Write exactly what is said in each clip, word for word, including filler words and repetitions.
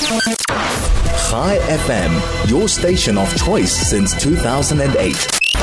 Chai F M, your station of choice since two thousand eight.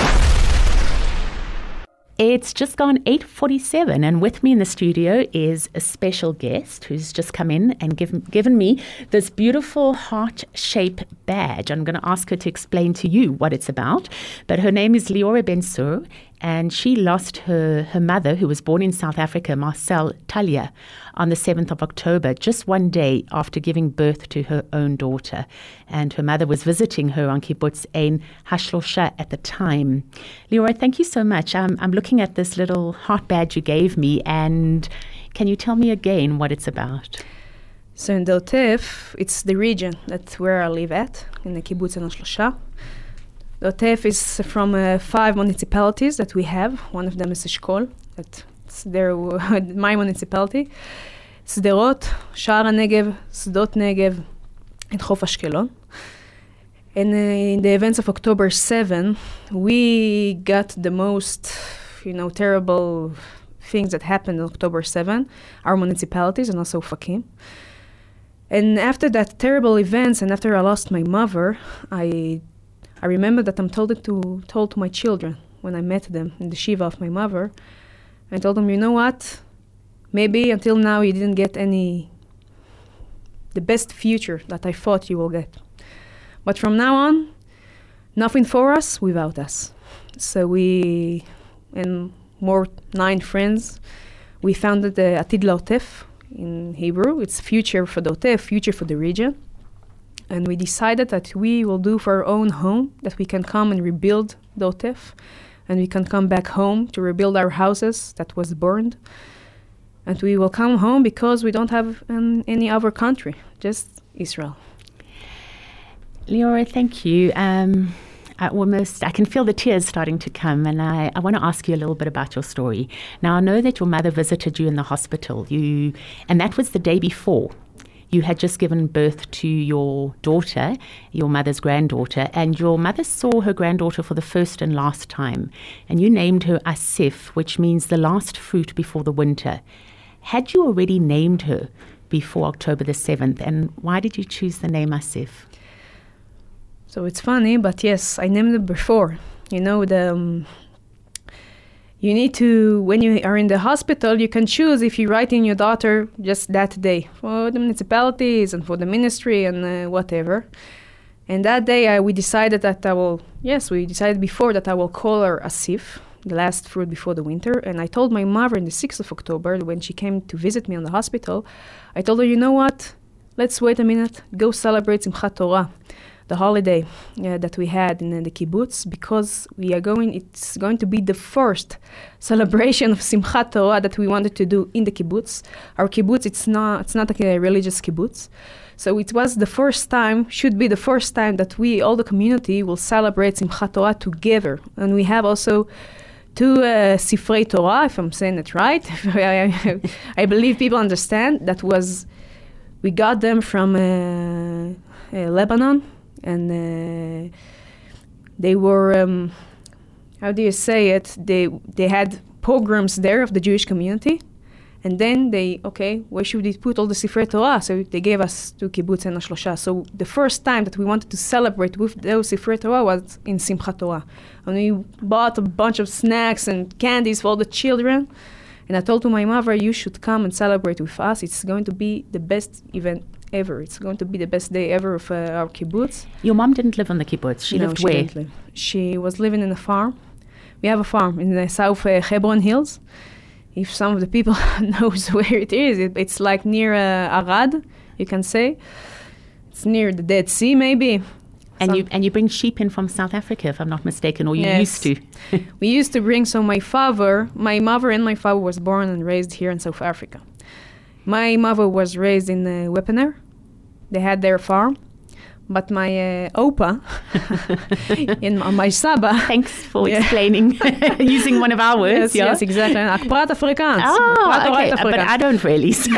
It's just gone eight forty-seven, and with me in the studio is a special guest who's just come in and given, given me this beautiful heart-shaped badge. I'm going to ask her to explain to you what it's about, but her name is Leora Ben-Sur, and she lost her, her mother, who was born in South Africa, Marcel Talia, on the seventh of October, just one day after giving birth to her own daughter. And her mother was visiting her on Kibbutz Ein Hashlosha at the time. Leora, thank you so much. I'm, I'm looking at this little heart badge you gave me, and can you tell me again what it's about? So in Dotef, it's the region that's where I live at, in the Kibbutz Ein Hashlosha. Dotef is from uh, five municipalities that we have. One of them is Eshkol, that's their, my municipality. Sderot, Sha'ar HaNegev, Sdot Negev, and Chof Ashkelon. And uh, in the events of October seventh, we got the most, you know, terrible things that happened on October seventh, our municipalities and also Fakim. And after that terrible events, and after I lost my mother, I I remember that I'm told it to told to my children when I met them in the shiva of my mother. I told them, you know what? Maybe until now you didn't get any the best future that I thought you will get. But from now on, nothing for us without us. So we and more nine friends, we founded the Atid La'otef in Hebrew. It's future for the Otef, future for the region. And we decided that we will do for our own home, that we can come and rebuild the Otef, and we can come back home to rebuild our houses that was burned. And we will come home because we don't have um, any other country, just Israel. Leora, thank you. Um, I almost, I can feel the tears starting to come, and I, I want to ask you a little bit about your story. Now, I know that your mother visited you in the hospital, you, and that was the day before. You had just given birth to your daughter, your mother's granddaughter, and your mother saw her granddaughter for the first and last time. And you named her Asif, which means the last fruit before the winter. Had you already named her before October the seventh? And why did you choose the name Asif? So it's funny, but yes, I named it before. You know, the... Um, You need to, when you are in the hospital, you can choose if you write in your daughter just that day for the municipalities and for the ministry and uh, whatever. And that day I, we decided that I will, yes, we decided before that I will call her Asif, the last fruit before the winter. And I told my mother on the sixth of October, when she came to visit me on the hospital, I told her, you know what, let's wait a minute, go celebrate Simchat Torah, the holiday uh, that we had in uh, the kibbutz, because we are going, it's going to be the first celebration of Simchat Torah that we wanted to do in the kibbutz. Our kibbutz, it's not, it's not like a religious kibbutz. So it was the first time, should be the first time that we, all the community, will celebrate Simchat Torah together. And we have also two uh, Sifrei Torah, if I'm saying it right. I, I believe people understand. That was, we got them from uh, uh, Lebanon. And uh, they were, um, how do you say it? They they had pogroms there of the Jewish community. And then they, okay, where should we put all the Sifrei Torah? So they gave us to Kibbutz Ein Hashlosha. So the first time that we wanted to celebrate with those Sifrei Torah was in Simchat Torah. And we bought a bunch of snacks and candies for all the children. And I told to my mother, you should come and celebrate with us. It's going to be the best event ever. It's going to be the best day ever of uh, our kibbutz. Your mom didn't live on the kibbutz. She no, lived she where? Didn't live. She was living in a farm. We have a farm in the South uh, Hebron Hills. If some of the people knows where it is, it, it's like near uh, Arad, you can say. It's near the Dead Sea, maybe. And some you and you bring sheep in from South Africa, if I'm not mistaken, or you yes. used to. We used to bring, so my father, my mother and my father was born and raised here in South Africa. My mother was raised in uh, Wepener. They had their farm. But my uh, opa, in uh, my saba. Thanks for yeah. explaining, using one of our words. Yes, yeah? yes, exactly. Ik praat Afrikaans. Ah, okay, Afrikaans. but I don't really. So.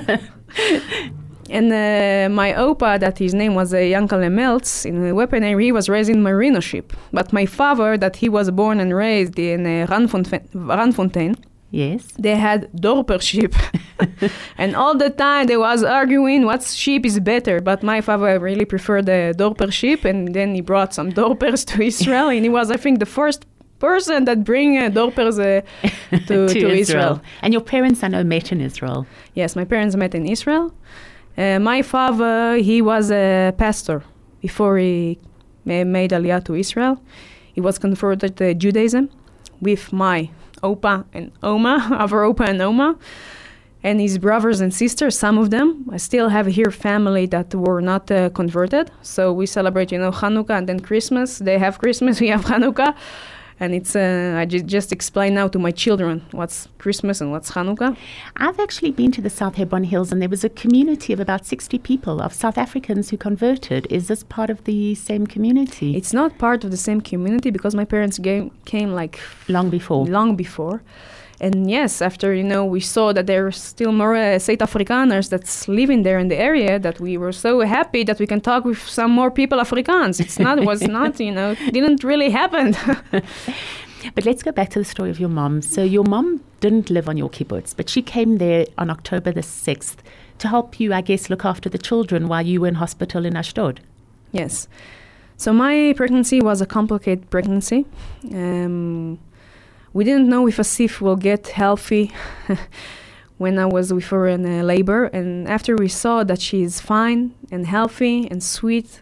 And uh, my opa, that his name was uh, Yankele Meltz, in Wepener, he was raised in merino ship. But my father, that he was born and raised in uh, Randfontein, Yes. They had Dorper sheep. And all the time they was arguing what sheep is better. But my father really preferred the Dorper sheep. And then he brought some Dorpers to Israel. And he was, I think, the first person that bring uh, Dorpers uh, to, to, to Israel. Israel. And your parents, I know, met in Israel. Yes, my parents met in Israel. Uh, my father, he was a pastor before he ma- made Aliyah to Israel. He was converted to Judaism with my Opa and Oma, our Opa and Oma, and his brothers and sisters, some of them. I still have here family that were not uh, converted. So we celebrate, you know, Hanukkah and then Christmas. They have Christmas, we have Hanukkah. And it's uh, I ju- just explain now to my children what's Christmas and what's Hanukkah. I've actually been to the South Hebron Hills, and there was a community of about sixty people, of South Africans who converted. Is this part of the same community? It's not part of the same community because my parents came, came like... Long before. Long before. And yes, after, you know, we saw that there are still more uh, Zuid Afrikaners that's living there in the area, that we were so happy that we can talk with some more people Afrikaans. It's not, was not, you know, didn't really happen. But let's go back to the story of your mom. So your mom didn't live on your kibbutz, but she came there on October the sixth to help you, I guess, look after the children while you were in hospital in Ashdod. Yes. So my pregnancy was a complicated pregnancy. Um... We didn't know if Asif will get healthy when I was with her in uh, labor. And after we saw that she is fine and healthy and sweet,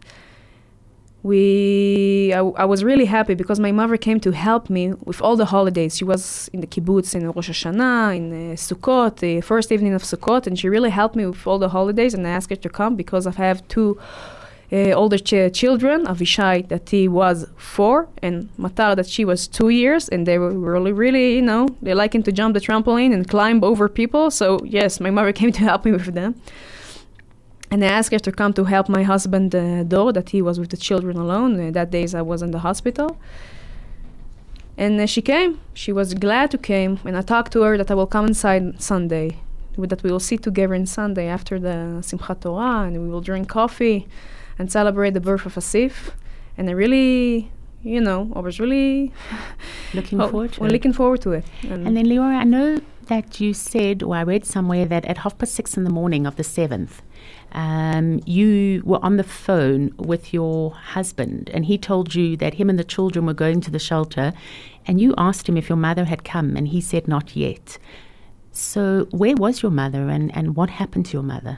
we I, I was really happy because my mother came to help me with all the holidays. She was in the kibbutz in Rosh Hashanah, in uh, Sukkot, the first evening of Sukkot, and she really helped me with all the holidays. And I asked her to come because I have two Uh, older ch- children, Avishai that he was four, and Matar that she was two years, and they were really, really, you know, they liking to jump the trampoline and climb over people. So yes, my mother came to help me with them. And I asked her to come to help my husband, uh, Dor, that he was with the children alone. Uh, that days I was in the hospital. And uh, she came. She was glad to came. And I talked to her that I will come inside Sunday, that we will sit together on Sunday after the Simchat Torah, and we will drink coffee and celebrate the birth of Asif. And I really, you know, I was really looking oh, forward to well, it. looking forward to it. And, and then, Leora, I know that you said, or I read somewhere, that at half past six in the morning of the seventh, um, you were on the phone with your husband, and he told you that him and the children were going to the shelter, and you asked him if your mother had come, and he said not yet. So where was your mother, and, and what happened to your mother?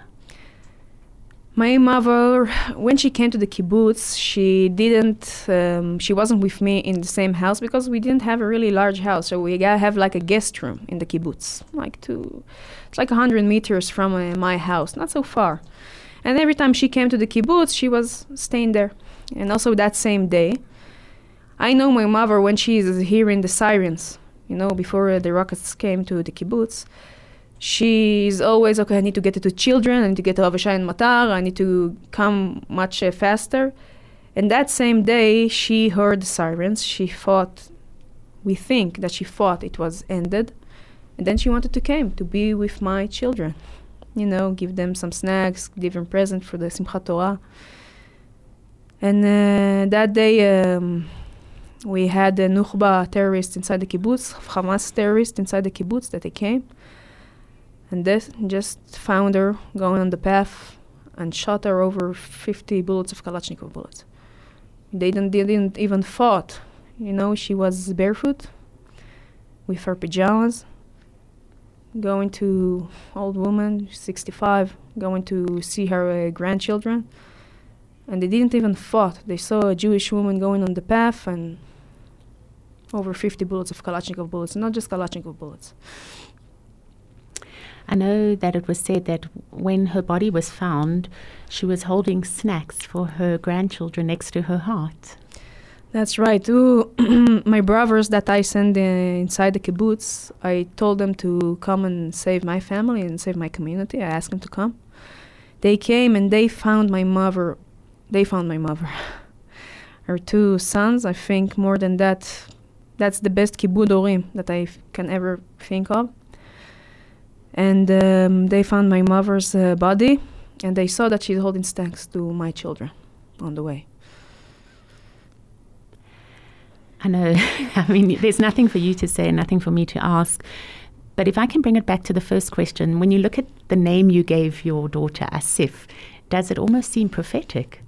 My mother, when she came to the kibbutz, she didn't, um, she wasn't with me in the same house because we didn't have a really large house. So we gotta have like a guest room in the kibbutz, like two, it's like one hundred meters from uh, my house, not so far. And every time she came to the kibbutz, she was staying there. And also that same day, I know my mother when she is hearing the sirens, you know, before uh, the rockets came to the kibbutz, she's always, okay, I need to get to the children, I need to get to Avishai and Matar, I need to come much uh, faster. And that same day, she heard the sirens. She thought, we think that she thought it was ended. And then she wanted to come to be with my children. You know, give them some snacks, give them present for the Simchat Torah. And uh, that day, um, we had the Nukhba terrorists inside the kibbutz, Hamas terrorists inside the kibbutz that they came. And they just found her going on the path and shot her over fifty bullets of Kalashnikov bullets. They didn't, they didn't even fought. You know, she was barefoot with her pajamas, going to old woman, sixty-five, going to see her uh, grandchildren. And they didn't even fought. They saw a Jewish woman going on the path and over fifty bullets of Kalashnikov bullets, not just Kalashnikov bullets. I know that it was said that when her body was found, she was holding snacks for her grandchildren next to her heart. That's right. Two, my brothers that I sent uh, inside the kibbutz, I told them to come and save my family and save my community. I asked them to come. They came and they found my mother. They found my mother. Her two sons, I think more than that, that's the best kibbud orim that I f- can ever think of. And um, they found my mother's uh, body, and they saw that she's holding snacks to my children on the way. I know. I mean, there's nothing for you to say, nothing for me to ask. But if I can bring it back to the first question, when you look at the name you gave your daughter, Asif, does it almost seem prophetic?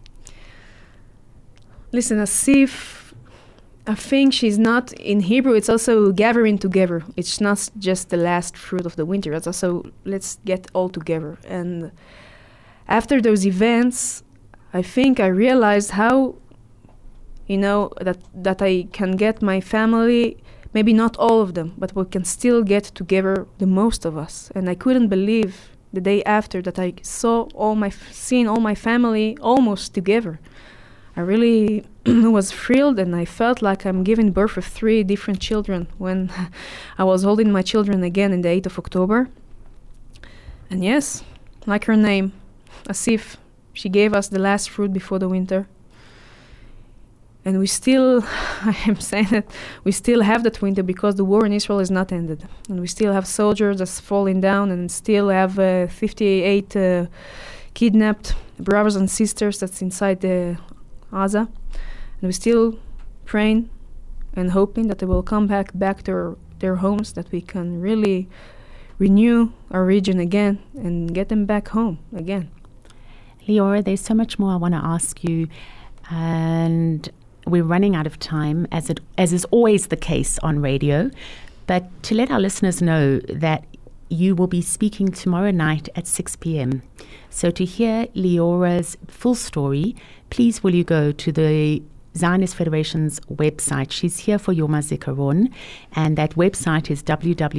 Listen, Asif, I think she's not, in Hebrew, it's also gathering together. It's not just the last fruit of the winter. It's also, let's get all together. And after those events, I think I realized how, you know, that, that I can get my family, maybe not all of them, but we can still get together, the most of us. And I couldn't believe the day after that I saw all my, f- seen all my family almost together. I really was thrilled, and I felt like I'm giving birth to three different children when I was holding my children again in the eighth of October. And yes, like her name, Asif, she gave us the last fruit before the winter. And we still, I am saying it, we still have that winter because the war in Israel is not ended. And we still have soldiers that's falling down, and still have uh, fifty-eight uh, kidnapped brothers and sisters that's inside the Gaza. And we're still praying and hoping that they will come back back to our, their homes, that we can really renew our region again and get them back home again. Leora, there's so much more I want to ask you, and we're running out of time, as it as is always the case on radio. But to let our listeners know that you will be speaking tomorrow night at six p.m. So to hear Leora's full story, please will you go to the Zionist Federation's website. She's here for Yom HaZikaron, and that website is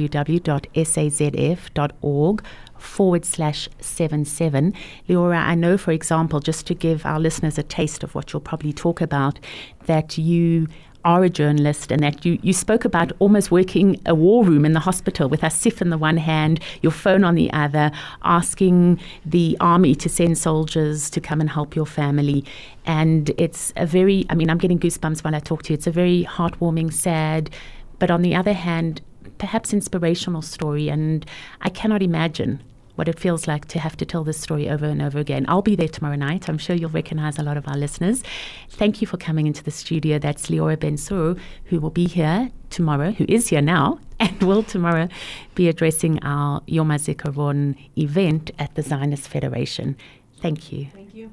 www.sazf.org forward slash seven seven. Leora, I know, for example, just to give our listeners a taste of what you'll probably talk about, that you are a journalist, and that you, you spoke about almost working a war room in the hospital with Asif in the one hand, your phone on the other, asking the army to send soldiers to come and help your family. And it's a very, I mean, I'm getting goosebumps while I talk to you. It's a very heartwarming, sad, but on the other hand, perhaps inspirational story. And I cannot imagine what it feels like to have to tell this story over and over again. I'll be there tomorrow night. I'm sure you'll recognize a lot of our listeners. Thank you for coming into the studio. That's Leora Ben-Sur, who will be here tomorrow, who is here now, and will tomorrow be addressing our Yom HaZikaron event at the Zionist Federation. Thank you. Thank you.